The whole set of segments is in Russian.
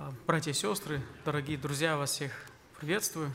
Братья и сестры, дорогие друзья, вас всех приветствую.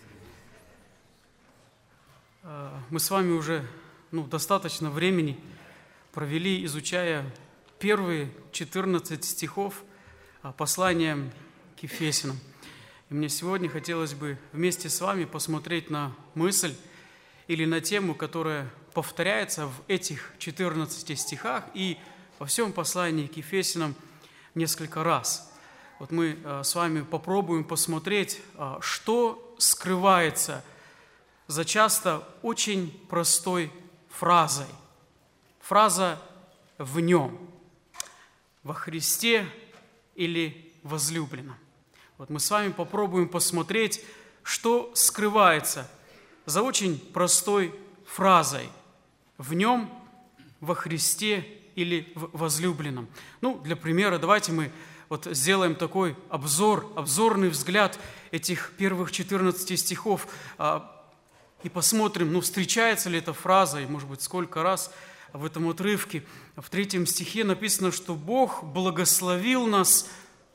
Мы с вами уже достаточно времени провели, изучая первые 14 стихов послания к Ефесянам. И мне сегодня хотелось бы вместе с вами посмотреть на мысль или на тему, которая повторяется в этих 14 стихах и во всем послании к Ефесянам несколько раз. Вот мы с вами попробуем посмотреть, что скрывается за часто очень простой фразой. Фраза «в нем», «во Христе» или «возлюбленном». Вот мы с вами попробуем посмотреть, что скрывается за очень простой фразой «в нем», «во Христе» или «в возлюбленном». Для примера давайте мы сделаем такой обзорный взгляд этих первых 14 стихов и посмотрим, встречается ли эта фраза, и, может быть, сколько раз в этом отрывке. В 3 стихе написано, что Бог благословил нас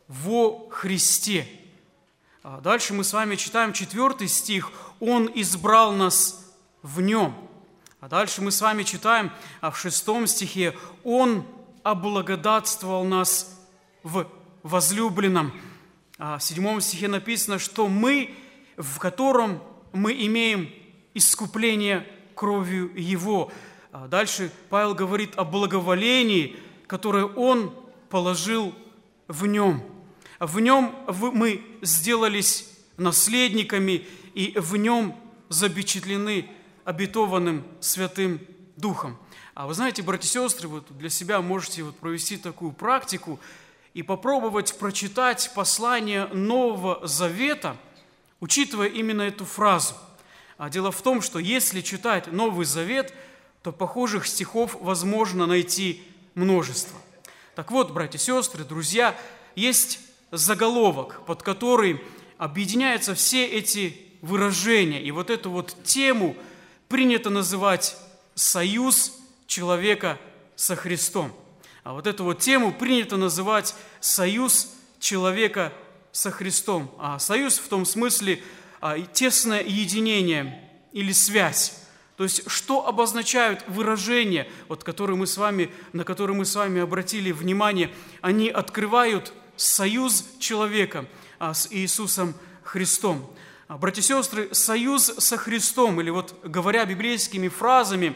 во Христе. Дальше мы с вами читаем 4 стих, Он избрал нас в Нем. А дальше мы с вами читаем в 6 стихе, Он облагодатствовал нас в возлюбленном. В 7 стихе написано, что мы, в котором мы имеем искупление кровью Его. Дальше Павел говорит о благоволении, которое Он положил в Нем. В Нем мы сделались наследниками, и в Нем запечатлены обетованным Святым Духом. Вы знаете, братья и сестры, для себя можете провести такую практику и попробовать прочитать послание Нового Завета, учитывая именно эту фразу. Дело в том, что если читать Новый Завет, то похожих стихов возможно найти множество. Так вот, братья и сестры, друзья, есть заголовок, под который объединяются все эти выражения. И эту тему принято называть «Союз человека со Христом». Эту тему принято называть «Союз человека со Христом». Союз в том смысле тесное единение или связь. То есть, что обозначают выражения, на которые мы с вами обратили внимание, они открывают союз человека с Иисусом Христом. Братья и сестры, союз со Христом, или говоря библейскими фразами,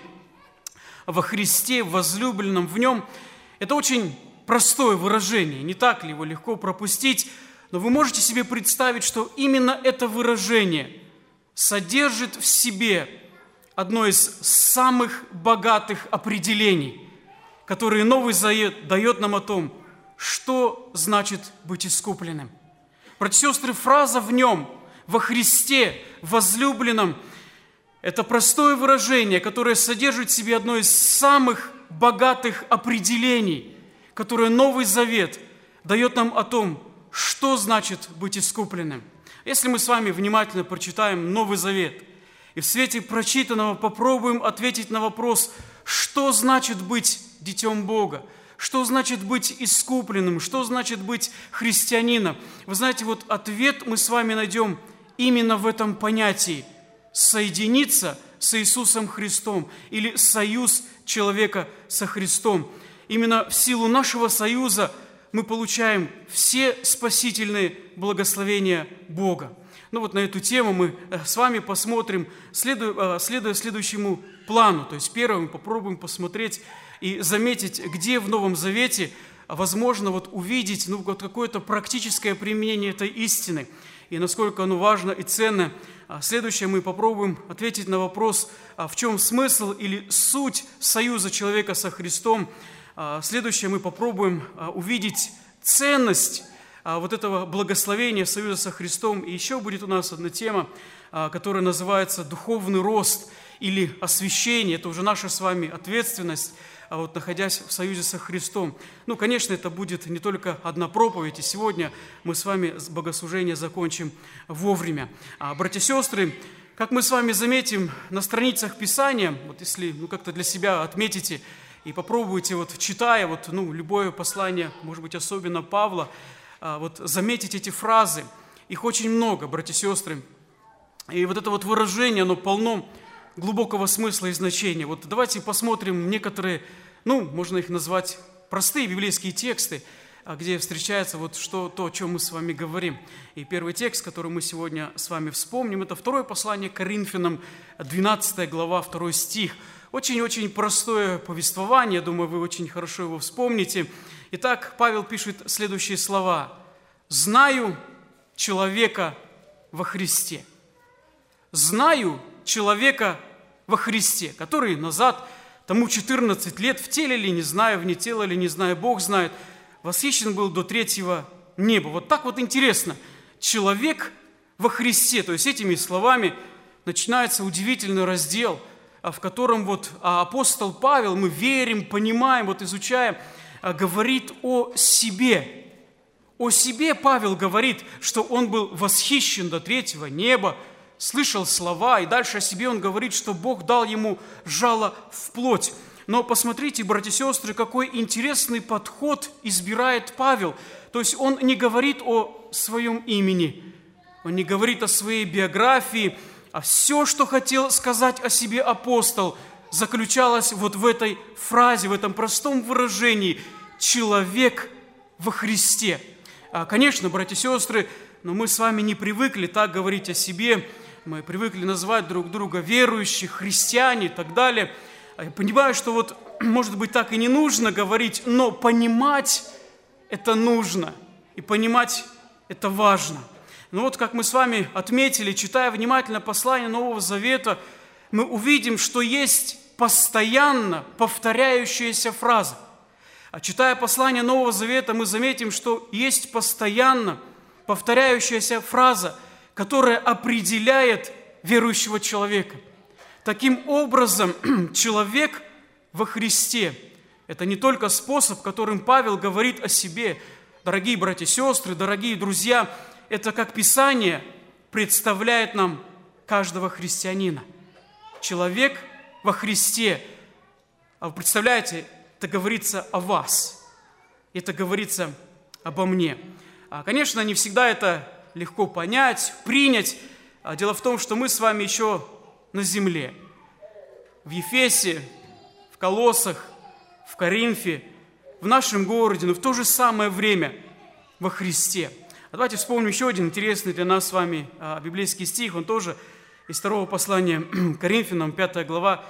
во Христе, возлюбленном в Нем, это очень простое выражение, не так ли его легко пропустить, но вы можете себе представить, что именно это выражение содержит в себе одно из самых богатых определений, которые Новый Завет дает нам о том, что значит быть искупленным. Братья и сестры, фраза «в Нем», «во Христе», «возлюбленном» – это простое выражение, которое содержит в себе одно из самых богатых определений, которое Новый Завет дает нам о том, что значит быть искупленным. Если мы с вами внимательно прочитаем Новый Завет и в свете прочитанного попробуем ответить на вопрос, что значит быть детем Бога, что значит быть искупленным, что значит быть христианином, вы знаете, ответ мы с вами найдем именно в этом понятии – соединиться с Иисусом Христом или союз человека со Христом. Именно в силу нашего союза мы получаем все спасительные благословения Бога. На эту тему мы с вами посмотрим, следуя следующему плану. То есть первым мы попробуем посмотреть и заметить, где в Новом Завете возможно увидеть какое-то практическое применение этой истины и насколько оно важно и ценно. Следующее мы попробуем ответить на вопрос, в чем смысл или суть союза человека со Христом. Следующее мы попробуем увидеть ценность этого благословения союза со Христом. И еще будет у нас одна тема, которая называется «Духовный рост» или «Освящение». Это уже наша с вами ответственность, находясь в союзе со Христом. Конечно, это будет не только одна проповедь, и сегодня мы с вами богослужение закончим вовремя. Братья и сестры, как мы с вами заметим на страницах Писания, если как-то для себя отметите и попробуйте, читая любое послание, может быть, особенно Павла, вот заметить эти фразы. Их очень много, братья и сестры. И вот это вот выражение, оно полно глубокого смысла и значения. Вот давайте посмотрим некоторые, можно их назвать простые библейские тексты, где встречается вот то, о чем мы с вами говорим. И первый текст, который мы сегодня с вами вспомним, это второе послание к Коринфянам, 12 глава, 2 стих. Очень-очень простое повествование, я думаю, вы очень хорошо его вспомните. Итак, Павел пишет следующие слова. «Знаю человека во Христе». «Знаю человека во Христе», который назад, тому 14 лет, в теле ли, не знаю, вне тела ли, не знаю, Бог знает, восхищен был до третьего неба. Вот так вот интересно. Человек во Христе. То есть этими словами начинается удивительный раздел, в котором вот апостол Павел, мы верим, понимаем, вот изучаем, говорит о себе. О себе Павел говорит, что он был восхищен до третьего неба, слышал слова, и дальше о себе он говорит, что Бог дал ему жало в плоть. Но посмотрите, братья и сестры, какой интересный подход избирает Павел. То есть он не говорит о своем имени, он не говорит о своей биографии, а все, что хотел сказать о себе апостол, заключалось вот в этой фразе, в этом простом выражении «человек во Христе». Конечно, братья и сестры, но мы с вами не привыкли так говорить о себе, мы привыкли называть друг друга верующих, христиане и так далее. Я понимаю, что вот, может быть, так и не нужно говорить, но понимать это нужно, и понимать это важно. Но вот как мы с вами отметили, читая внимательно послание Нового Завета, мы увидим, что есть постоянно повторяющаяся фраза. А читая послание Нового Завета, мы заметим, что есть постоянно повторяющаяся фраза, которая определяет верующего человека. Таким образом, человек во Христе – это не только способ, которым Павел говорит о себе. Дорогие братья и сестры, дорогие друзья, это как Писание представляет нам каждого христианина. Человек во Христе. А вы представляете, это говорится о вас. Это говорится обо мне. Конечно, не всегда это легко понять, принять. Дело в том, что мы с вами еще на земле. В Ефесе, в Колоссах, в Коринфе, в нашем городе, но в то же самое время во Христе. Давайте вспомним еще один интересный для нас с вами библейский стих. Он тоже из второго послания к Коринфянам, 5 глава,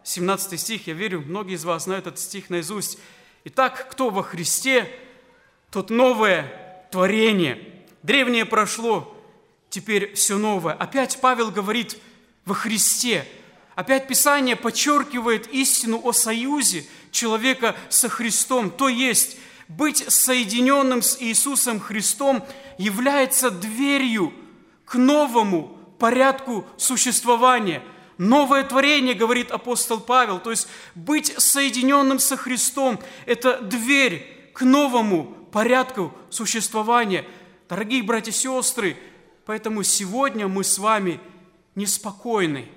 17 стих. Я верю, многие из вас знают этот стих наизусть. «Итак, кто во Христе, тот новое творение. Древнее прошло, теперь все новое». Опять Павел говорит во Христе. Опять Писание подчеркивает истину о союзе человека со Христом. То есть, быть соединенным с Иисусом Христом является дверью к новому порядку существования. Новое творение, говорит апостол Павел. То есть, быть соединенным со Христом – это дверь к новому порядку существования. Дорогие братья и сестры, поэтому сегодня мы с вами неспокойны.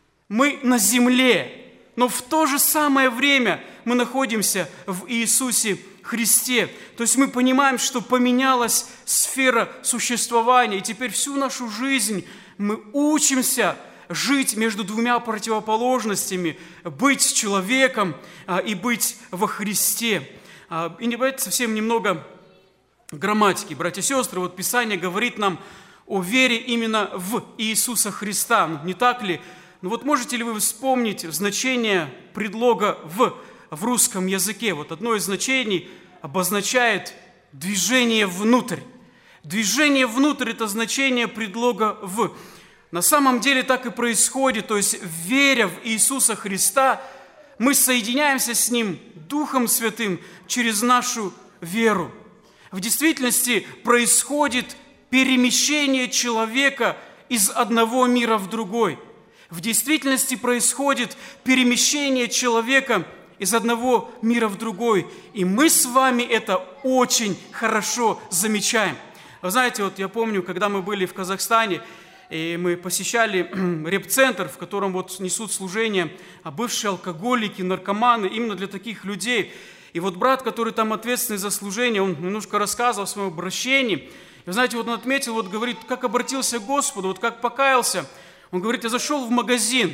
Мы на земле, но в то же самое время мы находимся в Иисусе Христе. То есть мы понимаем, что поменялась сфера существования, и теперь всю нашу жизнь мы учимся жить между двумя противоположностями, быть с человеком и быть во Христе. И давайте совсем немного грамматики. Братья и сестры, вот Писание говорит нам о вере именно в Иисуса Христа. Не так ли? Ну вот можете ли вы вспомнить значение предлога в русском языке? Вот одно из значений обозначает движение внутрь. Движение внутрь – это значение предлога «в». На самом деле так и происходит, то есть, веря в Иисуса Христа, мы соединяемся с Ним Духом Святым через нашу веру. В действительности происходит перемещение человека из одного мира в другой. В действительности происходит перемещение человека из одного мира в другой. И мы с вами это очень хорошо замечаем. Вы знаете, вот я помню, когда мы были в Казахстане, и мы посещали реп-центр, в котором вот несут служение бывшие алкоголики, наркоманы, именно для таких людей. И вот брат, который там ответственный за служение, он немножко рассказывал о своем обращении. И вы знаете, вот он отметил, вот говорит, как обратился к Господу, вот как покаялся. Он говорит, я зашел в магазин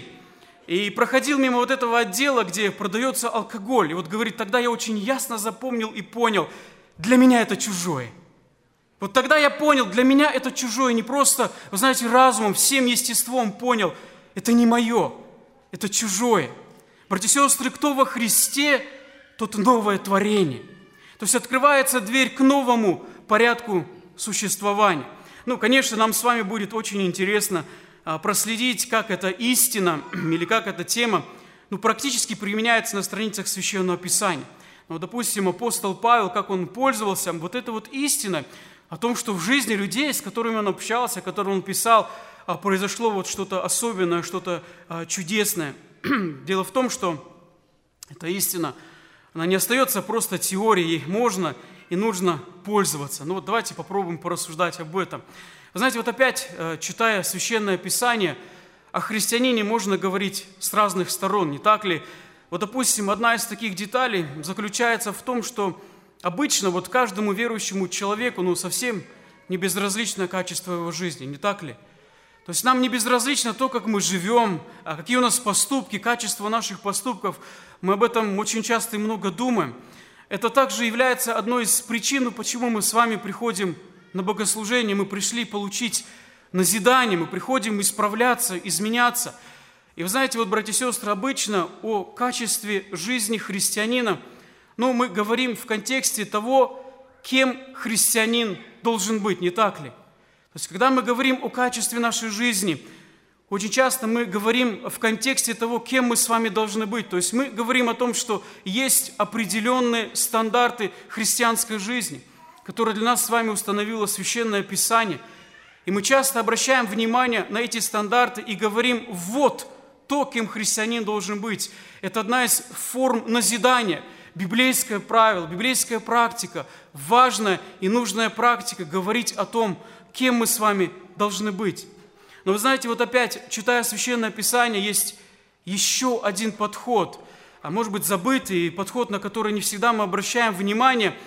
и проходил мимо вот этого отдела, где продается алкоголь. И вот говорит, тогда я очень ясно запомнил и понял, для меня это чужое. Вот тогда я понял, для меня это чужое, не просто, вы знаете, разумом, всем естеством понял, это не мое, это чужое. Братья и сестры, кто во Христе, тот новое творение. То есть открывается дверь к новому порядку существования. Ну, конечно, нам с вами будет очень интересно проследить, как эта истина или как эта тема практически применяется на страницах Священного Писания. Ну, допустим, апостол Павел, как он пользовался вот этой вот истиной, о том, что в жизни людей, с которыми он общался, которым он писал, произошло вот что-то особенное, что-то чудесное. Дело в том, что эта истина, она не остается просто теорией, ей можно и нужно пользоваться. Ну вот давайте попробуем порассуждать об этом. Вы знаете, вот опять, читая Священное Писание, о христианине можно говорить с разных сторон, не так ли? Вот, допустим, одна из таких деталей заключается в том, что обычно вот каждому верующему человеку совсем не безразлично качество его жизни, не так ли? То есть нам не безразлично то, как мы живем, какие у нас поступки, качество наших поступков. Мы об этом очень часто и много думаем. Это также является одной из причин, почему мы с вами приходим на богослужение. Мы пришли получить назидание, мы приходим исправляться, изменяться. И вы знаете, вот, братья и сестры, обычно о качестве жизни христианина, мы говорим в контексте того, кем христианин должен быть, не так ли? То есть, когда мы говорим о качестве нашей жизни, очень часто мы говорим в контексте того, кем мы с вами должны быть. То есть, мы говорим о том, что есть определенные стандарты христианской жизни, которые для нас с вами установило Священное Писание. И мы часто обращаем внимание на эти стандарты и говорим, вот то, кем христианин должен быть. Это одна из форм назидания. Библейское правило, библейская практика, важная и нужная практика говорить о том, кем мы с вами должны быть. Но вы знаете, вот опять, читая Священное Писание, есть еще один подход, а может быть забытый подход, на который не всегда мы обращаем внимание,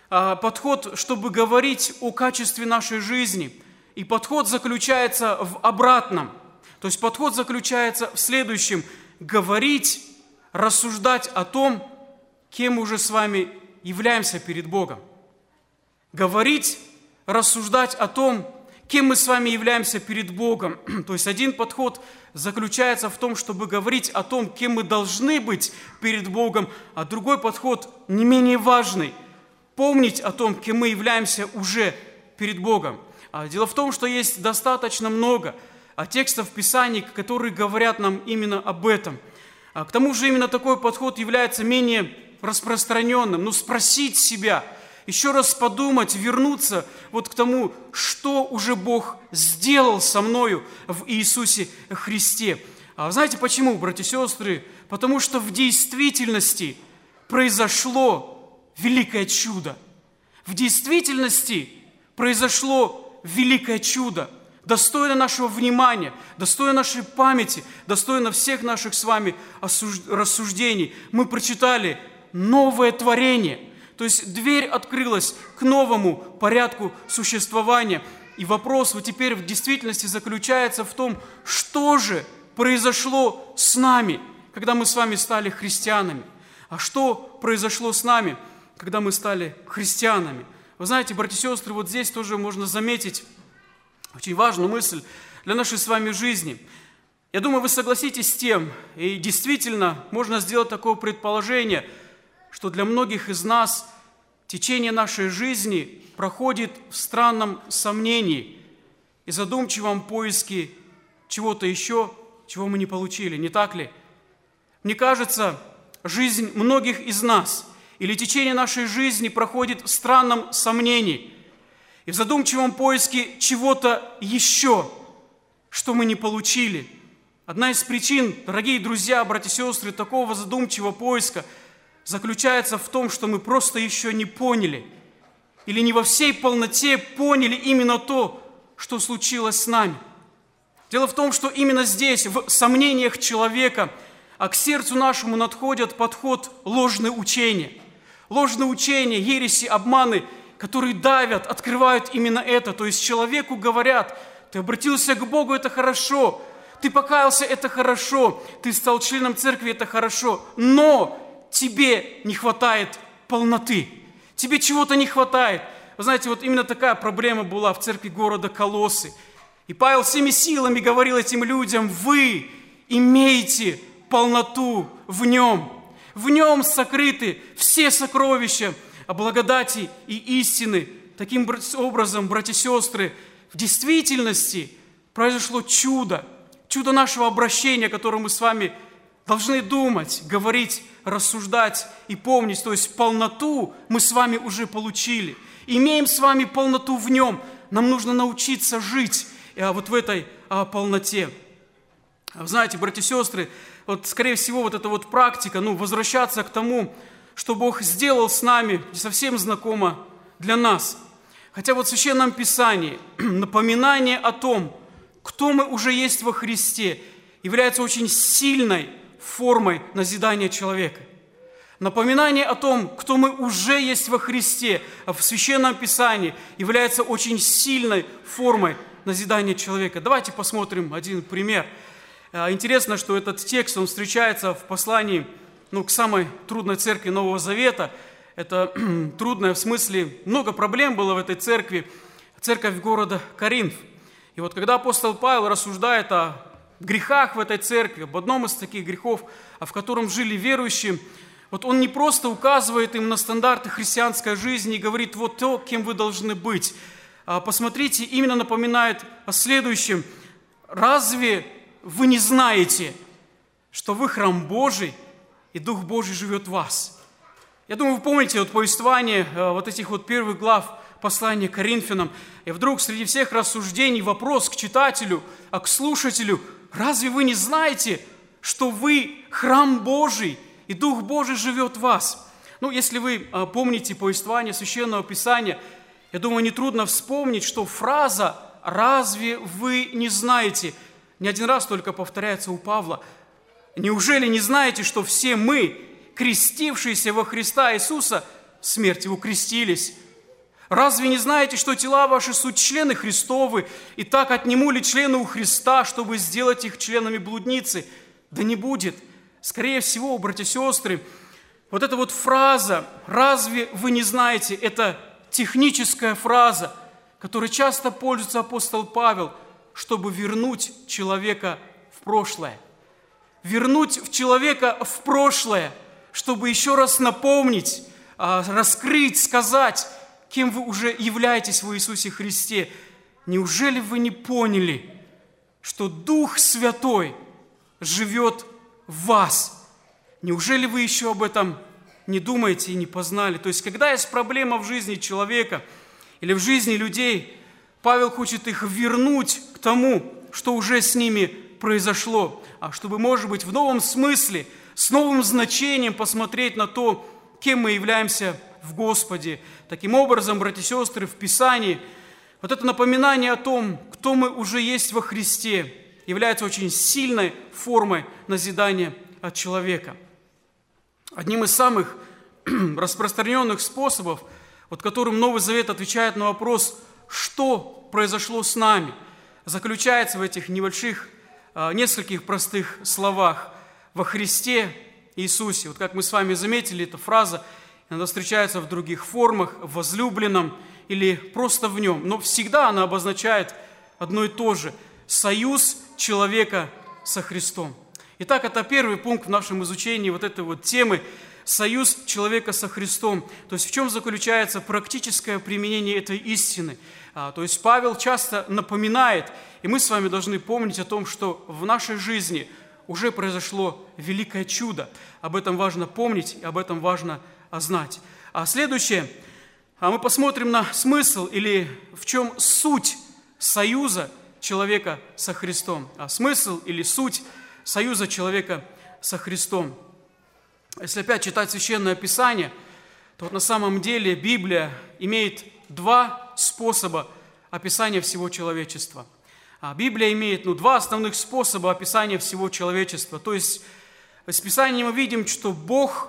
подход, чтобы говорить о качестве нашей жизни. И подход заключается в обратном. То есть подход заключается в следующем: говорить, рассуждать о том, кем мы уже с вами являемся перед Богом. Говорить, рассуждать о том, кем мы с вами являемся перед Богом. То есть один подход заключается в том, чтобы говорить о том, кем мы должны быть перед Богом, а другой подход, не менее важный, помнить о том, кем мы являемся уже перед Богом. Дело в том, что есть достаточно много текстов Писаний, которые говорят нам именно об этом. К тому же именно такой подход является менее распространенным. Спросить себя, еще раз подумать, вернуться вот к тому, что уже Бог сделал со мною в Иисусе Христе. Знаете почему, братья и сестры? Потому что в действительности произошло великое чудо. В действительности произошло великое чудо, достойно нашего внимания, достойно нашей памяти, достойно всех наших с вами рассуждений. Мы прочитали новое творение, то есть дверь открылась к новому порядку существования. И вопрос вот теперь в действительности заключается в том, что же произошло с нами, когда мы с вами стали христианами. А что произошло с нами, когда мы стали христианами? Вы знаете, братья и сестры, вот здесь тоже можно заметить очень важную мысль для нашей с вами жизни. Я думаю, вы согласитесь с тем, и действительно можно сделать такое предположение, что для многих из нас течение нашей жизни проходит в странном сомнении и задумчивом поиске чего-то еще, чего мы не получили, не так ли? Мне кажется, жизнь многих из нас или течение нашей жизни проходит в странном сомнении и в задумчивом поиске чего-то еще, что мы не получили. Одна из причин, дорогие друзья, братья и сестры, такого задумчивого поиска заключается в том, что мы просто еще не поняли или не во всей полноте поняли именно то, что случилось с нами. Дело в том, что именно здесь, в сомнениях человека, к сердцу нашему надходит подход ложные учения. ложные учения, ереси, обманы, которые давят, открывают именно это. То есть человеку говорят: ты обратился к Богу, это хорошо, ты покаялся, это хорошо, ты стал членом церкви, это хорошо, но тебе не хватает полноты, тебе чего-то не хватает. Вы знаете, вот именно такая проблема была в церкви города Колоссы. И Павел всеми силами говорил этим людям: вы имеете полноту в Нем. В Нем сокрыты все сокровища благодати и истины. Таким образом, братья и сестры, в действительности произошло чудо. Чудо нашего обращения, о котором мы с вами должны думать, говорить, рассуждать и помнить. То есть полноту мы с вами уже получили. Имеем с вами полноту в Нем. Нам нужно научиться жить вот в этой полноте. Знаете, братья и сестры, вот, скорее всего, вот эта вот практика, возвращаться к тому, что Бог сделал с нами, не совсем знакомо для нас. Хотя вот в Священном Писании напоминание о том, кто мы уже есть во Христе, является очень сильной формой назидания человека. Напоминание о том, кто мы уже есть во Христе, в Священном Писании является очень сильной формой назидания человека. Давайте посмотрим один пример. Интересно, что этот текст, он встречается в послании к самой трудной церкви Нового Завета. Это трудное в смысле, много проблем было в этой церкви, церковь города Коринф. И вот когда апостол Павел рассуждает о грехах в этой церкви, об одном из таких грехов, в котором жили верующие, вот он не просто указывает им на стандарты христианской жизни и говорит: вот то, кем вы должны быть. Посмотрите, именно напоминает о следующем: разве вы не знаете, что вы храм Божий, и Дух Божий живет в вас? Я думаю, вы помните вот повествование вот этих вот первых глав послания к Коринфянам. И вдруг среди всех рассуждений вопрос к читателю, к слушателю: разве вы не знаете, что вы храм Божий, и Дух Божий живет в вас? Если вы помните повествование Священного Писания, я думаю, нетрудно вспомнить, что фраза «разве вы не знаете» не один раз только повторяется у Павла. Неужели не знаете, что все мы, крестившиеся во Христа Иисуса, в смерть Его крестились? Разве не знаете, что тела ваши суть члены Христовы, и так отниму ли члены у Христа, чтобы сделать их членами блудницы? Да не будет. Скорее всего, братья и сестры, вот эта вот фраза «разве вы не знаете» – это техническая фраза, которой часто пользуется апостол Павел, чтобы вернуть человека в прошлое. Вернуть человека в прошлое, чтобы еще раз напомнить, раскрыть, сказать, кем вы уже являетесь в Иисусе Христе. Неужели вы не поняли, что Дух Святой живет в вас? Неужели вы еще об этом не думаете и не познали? То есть, когда есть проблема в жизни человека или в жизни людей, Павел хочет их вернуть к тому, что уже с ними произошло, чтобы, может быть, в новом смысле, с новым значением посмотреть на то, кем мы являемся в Господе. Таким образом, братья и сестры, в Писании вот это напоминание о том, кто мы уже есть во Христе, является очень сильной формой назидания от человека. Одним из самых распространенных способов, которым Новый Завет отвечает на вопрос, что произошло с нами, заключается в этих небольших, нескольких простых словах: во Христе Иисусе. Как мы с вами заметили, эта фраза иногда встречается в других формах: в возлюбленном или просто в Нем. Но всегда она обозначает одно и то же – союз человека со Христом. Итак, это первый пункт в нашем изучении вот этой вот темы – союз человека со Христом. То есть в чем заключается практическое применение этой истины? То есть Павел часто напоминает, и мы с вами должны помнить о том, что в нашей жизни уже произошло великое чудо. Об этом важно помнить, и об этом важно знать. Следующее, мы посмотрим на смысл или в чем суть союза человека со Христом. Смысл или суть союза человека со Христом. Если опять читать Священное Писание, то на самом деле Библия имеет два способа описания всего человечества. Библия имеет два основных способа описания всего человечества. То есть из Писания мы видим, что Бог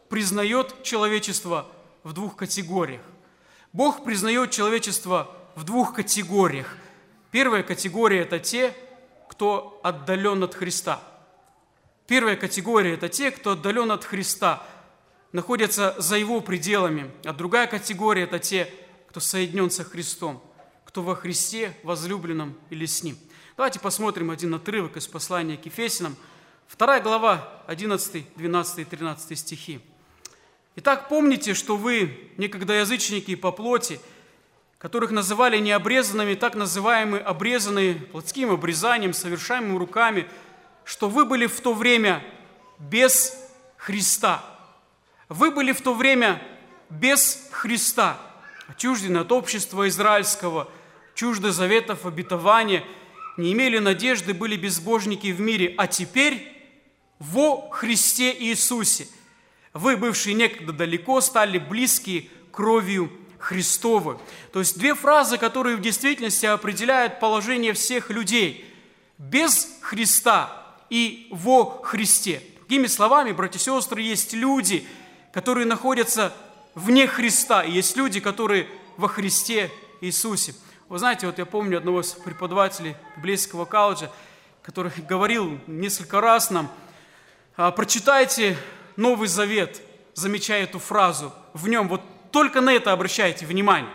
признает человечество в двух категориях. Бог признает человечество в двух категориях. Первая категория – это те, кто отдален от Христа. Первая категория – это те, кто отдален от Христа, находятся за Его пределами. А другая категория – это те, кто соединен со Христом, кто во Христе, возлюбленном или с Ним. Давайте посмотрим один отрывок из послания к Ефесянам, 2 глава, 11, 12 и 13 стихи. «Итак, помните, что вы, некогда язычники по плоти, которых называли необрезанными, так называемые обрезанные плотским обрезанием, совершаемым руками, что вы были в то время без Христа». Вы были в то время без Христа, отчуждены от общества израильского, чужды заветов обетования, не имели надежды, были безбожники в мире, а теперь во Христе Иисусе вы, бывшие некогда далеко, стали близкие кровью Христовой. То есть две фразы, которые в действительности определяют положение всех людей. Без Христа и во Христе. Другими словами, братья и сестры, есть люди, которые находятся вне Христа, и есть люди, которые во Христе Иисусе. Вы знаете, вот я помню одного из преподавателей библейского колледжа, который говорил несколько раз нам: прочитайте Новый Завет, замечая эту фразу в нем, вот только на это обращайте внимание.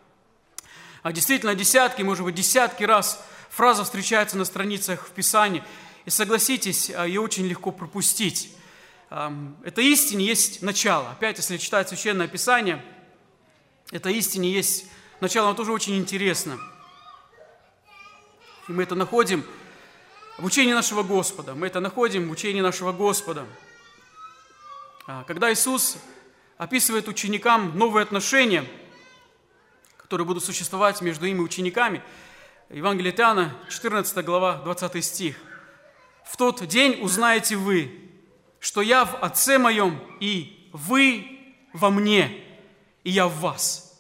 А действительно, десятки, может быть, десятки раз фраза встречается на страницах в Писании, и согласитесь, ее очень легко пропустить. Это истине есть начало. Опять, если читать Священное Писание, это истине есть начало, оно тоже очень интересно. И мы это находим в учении нашего Господа. Мы это находим в учении нашего Господа. Когда Иисус описывает ученикам новые отношения, которые будут существовать между им и учениками, Евангелие от Иоанна, 14 глава, 20 стих. «В тот день узнаете вы, что я в Отце моем, и вы во мне, и я в вас».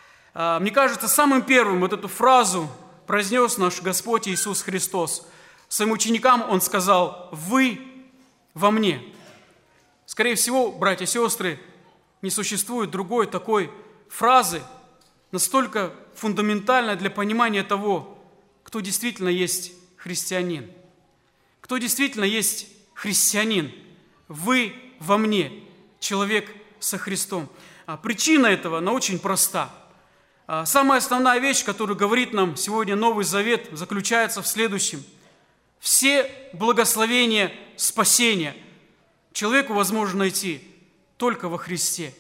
Мне кажется, самым первым вот эту фразу произнес наш Господь Иисус Христос. Своим ученикам Он сказал: «Вы во мне». Скорее всего, братья и сестры, не существует другой такой фразы, настолько фундаментальной для понимания того, кто действительно есть христианин. Кто действительно есть христианин? Вы во мне, человек со Христом. Причина этого, она очень проста. Самая основная вещь, которую говорит нам сегодня Новый Завет, заключается в следующем. Все благословения спасения человеку возможно найти только во Христе.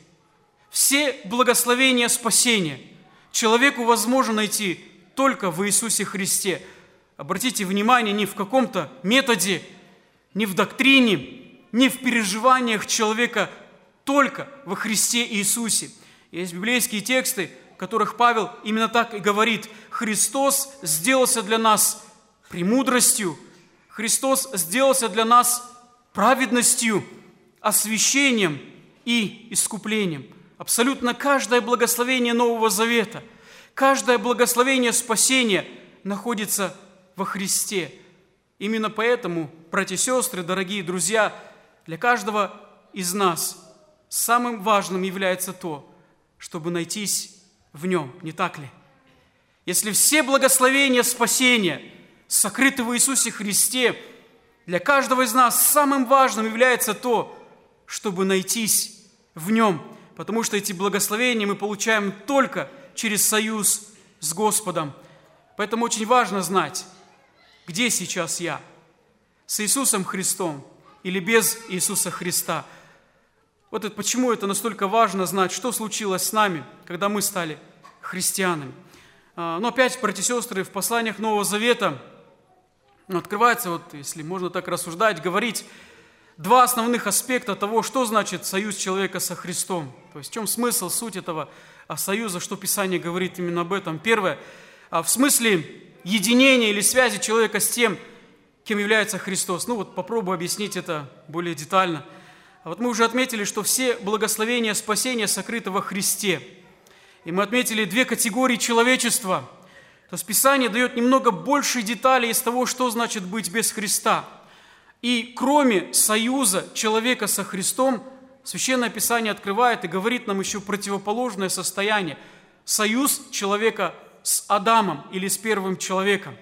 Все благословения спасения человеку возможно найти только в Иисусе Христе. Обратите внимание, не в каком-то методе, не в доктрине, не в переживаниях человека, только во Христе Иисусе. Есть библейские тексты, в которых Павел именно так и говорит: Христос сделался для нас премудростью, Христос сделался для нас праведностью, освящением и искуплением. Абсолютно каждое благословение Нового Завета, каждое благословение спасения находится во Христе. Именно поэтому, братья и сестры, дорогие друзья, для каждого из нас самым важным является то, чтобы найтись в Нем, не так ли? Если все благословения спасения сокрыты в Иисусе Христе, для каждого из нас самым важным является то, чтобы найтись в Нем, потому что эти благословения мы получаем только через союз с Господом. Поэтому очень важно знать, где сейчас я, с Иисусом Христом или без Иисуса Христа. Вот это, почему это настолько важно знать, что случилось с нами, когда мы стали христианами. Но опять, братья и сестры, в посланиях Нового Завета открывается, вот, если можно так рассуждать, говорить два основных аспекта того, что значит союз человека со Христом. То есть в чем смысл, суть этого союза, что Писание говорит именно об этом. Первое, в смысле единения или связи человека с тем, кем является Христос. Ну вот попробую объяснить это более детально. Вот мы уже отметили, что все благословения спасения сокрыты во Христе. И мы отметили две категории человечества. То есть Писание дает немного больше деталей из того, что значит быть без Христа. И кроме союза человека со Христом, Священное Писание открывает и говорит нам еще противоположное состояние. Союз человека с Адамом или с первым человеком.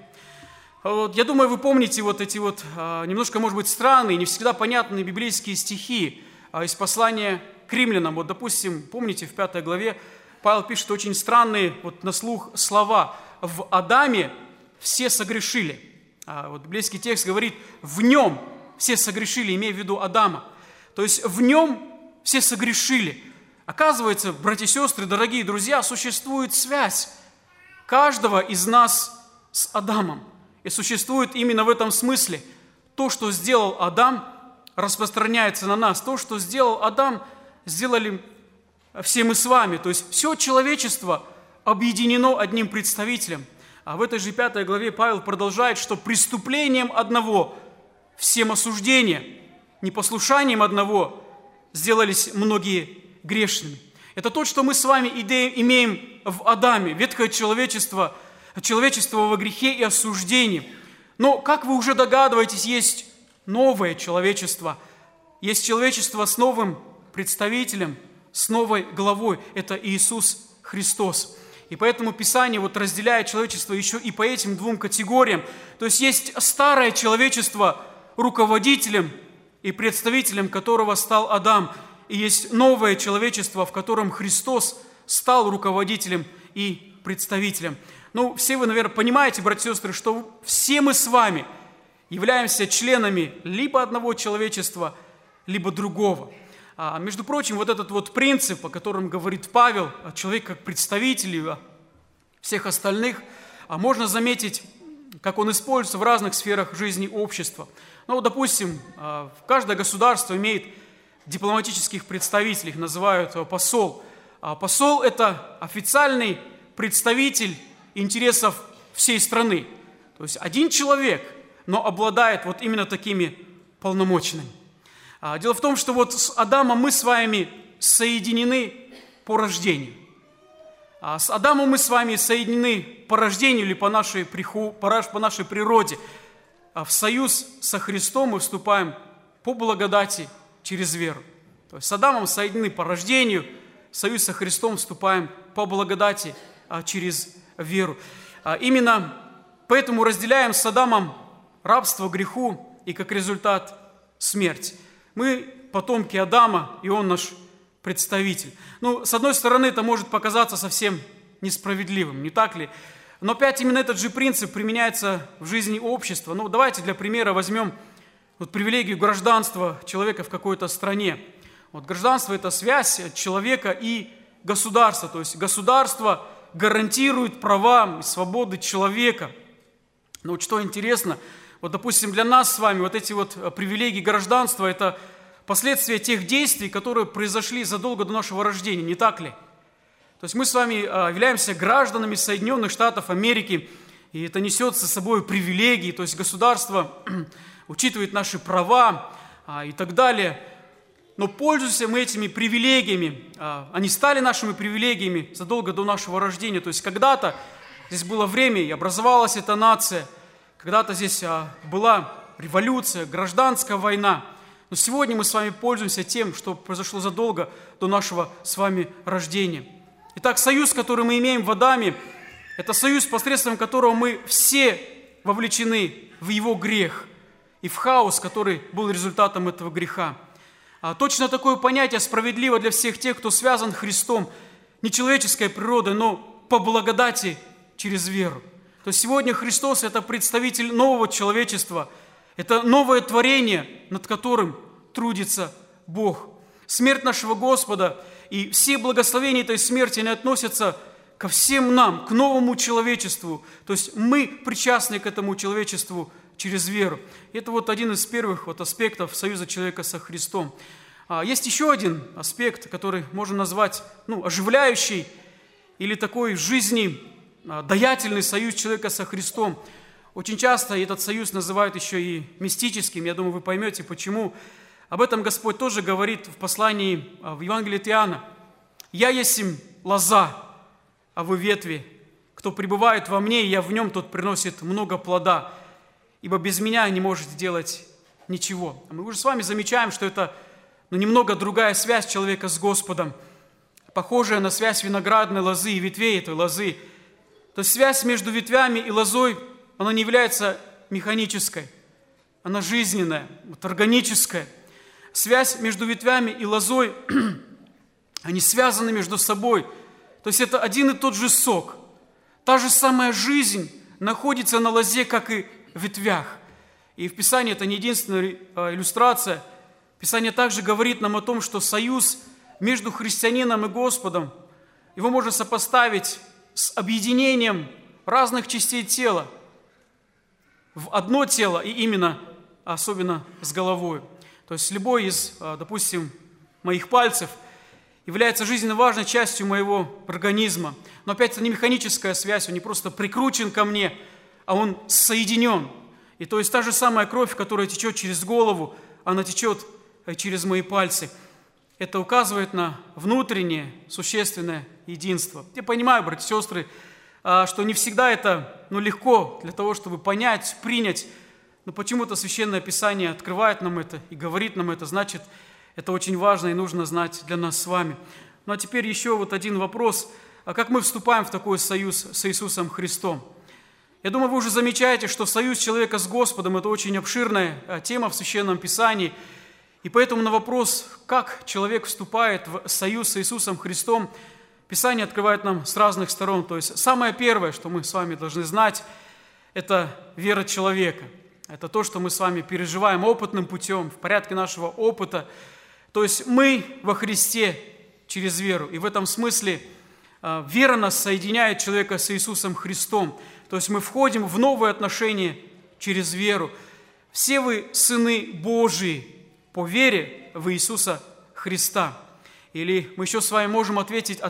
Я думаю, вы помните вот эти вот немножко, может быть, странные, не всегда понятные библейские стихи из послания к римлянам. Вот, допустим, помните, в 5 главе Павел пишет очень странные вот на слух слова. В Адаме все согрешили. Вот библейский текст говорит, в нем все согрешили, имея в виду Адама. То есть в нем все согрешили. Оказывается, братья и сестры, дорогие друзья, существует связь каждого из нас с Адамом. И существует именно в этом смысле. То, что сделал Адам, распространяется на нас. То, что сделал Адам, сделали все мы с вами. То есть все человечество объединено одним представителем. А в этой же 5 главе Павел продолжает, что преступлением одного всем осуждение, непослушанием одного сделались многие грешными. Это то, что мы с вами имеем в Адаме, ветхое человечество во грехе и осуждении. Но, как вы уже догадываетесь, есть новое человечество. Есть человечество с новым представителем, с новой главой. Это Иисус Христос. И поэтому Писание вот разделяет человечество еще и по этим двум категориям. То есть есть старое человечество, руководителем и представителем которого стал Адам. И есть новое человечество, в котором Христос стал руководителем и представителем. Ну, все вы, наверное, понимаете, братья и сестры, что все мы с вами являемся членами либо одного человечества, либо другого. Между прочим, вот этот вот принцип, о котором говорит Павел, человек как представитель всех остальных, можно заметить, как он используется в разных сферах жизни общества. Ну, допустим, каждое государство имеет дипломатических представителей, их называют посол. Посол – это официальный представитель интересов всей страны. То есть один человек, но обладает вот именно такими полномочиями. Дело в том, что вот с Адамом мы с вами соединены по рождению. С Адамом мы с вами соединены по рождению или по нашей природе. В союз со Христом мы вступаем по благодати через веру. То есть с Адамом соединены по рождению, в союз со Христом вступаем по благодати через веру. Именно поэтому разделяем с Адамом рабство греху и как результат смерть. Мы потомки Адама, и он наш представитель. Ну, с одной стороны, это может показаться совсем несправедливым, не так ли? Но опять именно этот же принцип применяется в жизни общества. Ну, давайте для примера возьмем вот привилегию гражданства человека в какой-то стране. Вот гражданство – это связь человека и государства. То есть государство гарантирует права и свободы человека. Но вот что интересно, вот, допустим, для нас с вами вот эти вот привилегии гражданства – это последствия тех действий, которые произошли задолго до нашего рождения, не так ли? То есть мы с вами являемся гражданами Соединенных Штатов Америки, и это несет со собой привилегии, то есть государство учитывает наши права и так далее. Но пользуемся мы этими привилегиями, они стали нашими привилегиями задолго до нашего рождения. То есть когда-то здесь было время, и образовалась эта нация, когда-то здесь была революция, гражданская война. Но сегодня мы с вами пользуемся тем, что произошло задолго до нашего с вами рождения. Итак, союз, который мы имеем в Адаме, это союз, посредством которого мы все вовлечены в его грех и в хаос, который был результатом этого греха. Точно такое понятие справедливо для всех тех, кто связан Христом, не человеческой природой, но по благодати через веру. То есть сегодня Христос – это представитель нового человечества, это новое творение, над которым трудится Бог. Смерть нашего Господа и все благословения этой смерти, они относятся ко всем нам, к новому человечеству. То есть мы причастны к этому человечеству через веру. Это вот один из первых вот аспектов союза человека со Христом. Есть еще один аспект, который можно назвать оживляющий или такой жизнедаятельный союз человека со Христом. Очень часто этот союз называют еще и мистическим. Я думаю, вы поймете, почему. Об этом Господь тоже говорит в послании в Евангелии от Иоанна. «Я есмь лоза, а вы ветви. Кто пребывает во мне, и я в нем, тот приносит много плода. Ибо без меня не может сделать ничего». Мы уже с вами замечаем, что это но немного другая связь человека с Господом, похожая на связь виноградной лозы и ветвей этой лозы. То есть связь между ветвями и лозой, она не является механической, она жизненная, органическая. Связь между ветвями и лозой, они связаны между собой. То есть это один и тот же сок. Та же самая жизнь находится на лозе, как и в ветвях. И в Писании это не единственная иллюстрация. Писание также говорит нам о том, что союз между христианином и Господом, его можно сопоставить с объединением разных частей тела в одно тело, и именно, особенно с головой. То есть любой из, допустим, моих пальцев является жизненно важной частью моего организма. Но опять это не механическая связь, он не просто прикручен ко мне, а он соединен. И то есть та же самая кровь, которая течет через голову, она течет через мои пальцы. Это указывает на внутреннее существенное единство. Я понимаю, братья и сестры, что не всегда это легко для того, чтобы понять, принять. Но почему-то Священное Писание открывает нам это и говорит нам это. Значит, это очень важно и нужно знать для нас с вами. Ну а теперь еще вот один вопрос. А как мы вступаем в такой союз с Иисусом Христом? Я думаю, вы уже замечаете, что союз человека с Господом – это очень обширная тема в Священном Писании. И поэтому на вопрос, как человек вступает в союз с Иисусом Христом, Писание открывает нам с разных сторон. То есть самое первое, что мы с вами должны знать, это вера человека. Это то, что мы с вами переживаем опытным путем, в порядке нашего опыта. То есть мы во Христе через веру. И в этом смысле вера нас соединяет человека с Иисусом Христом. То есть мы входим в новые отношения через веру. Все вы сыны Божии по вере в Иисуса Христа. Или мы еще с вами можем ответить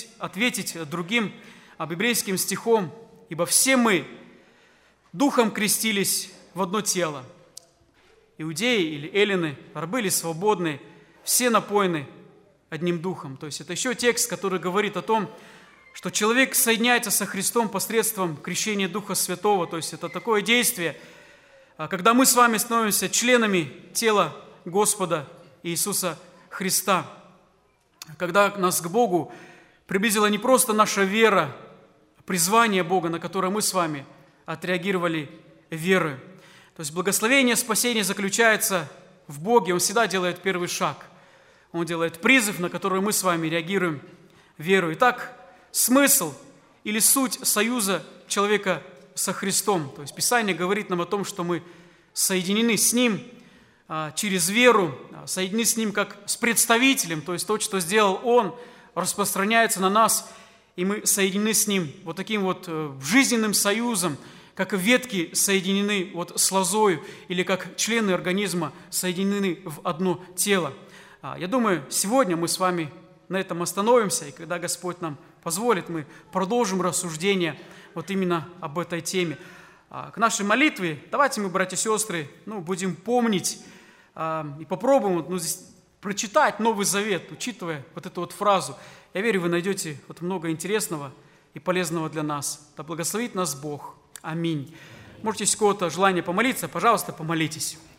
другим библейским стихом. Ибо все мы духом крестились в одно тело. Иудеи или эллины, рабы или свободные, все напоены одним духом. То есть это еще текст, который говорит о том, что человек соединяется со Христом посредством крещения Духа Святого. То есть это такое действие, когда мы с вами становимся членами тела Господа Иисуса Христа. Когда нас к Богу приблизила не просто наша вера, а призвание Бога, на которое мы с вами отреагировали верой. То есть благословение спасения заключается в Боге. Он всегда делает первый шаг. Он делает призыв, на который мы с вами реагируем верой. Итак, смысл или суть союза человека со Христом. То есть Писание говорит нам о том, что мы соединены с Ним через веру, соединены с Ним как с представителем, то есть то, что сделал Он, распространяется на нас, и мы соединены с Ним вот таким вот жизненным союзом, как ветки соединены вот с лозою, или как члены организма соединены в одно тело. Я думаю, сегодня мы с вами на этом остановимся, и когда Господь нам позволит, мы продолжим рассуждение вот именно об этой теме. К нашей молитве давайте мы, братья и сестры, будем помнить и попробуем здесь прочитать Новый Завет, учитывая вот эту вот фразу. Я верю, вы найдете вот много интересного и полезного для нас. Да благословит нас Бог. Аминь. Можете, если у кого-то желание помолиться, пожалуйста, помолитесь.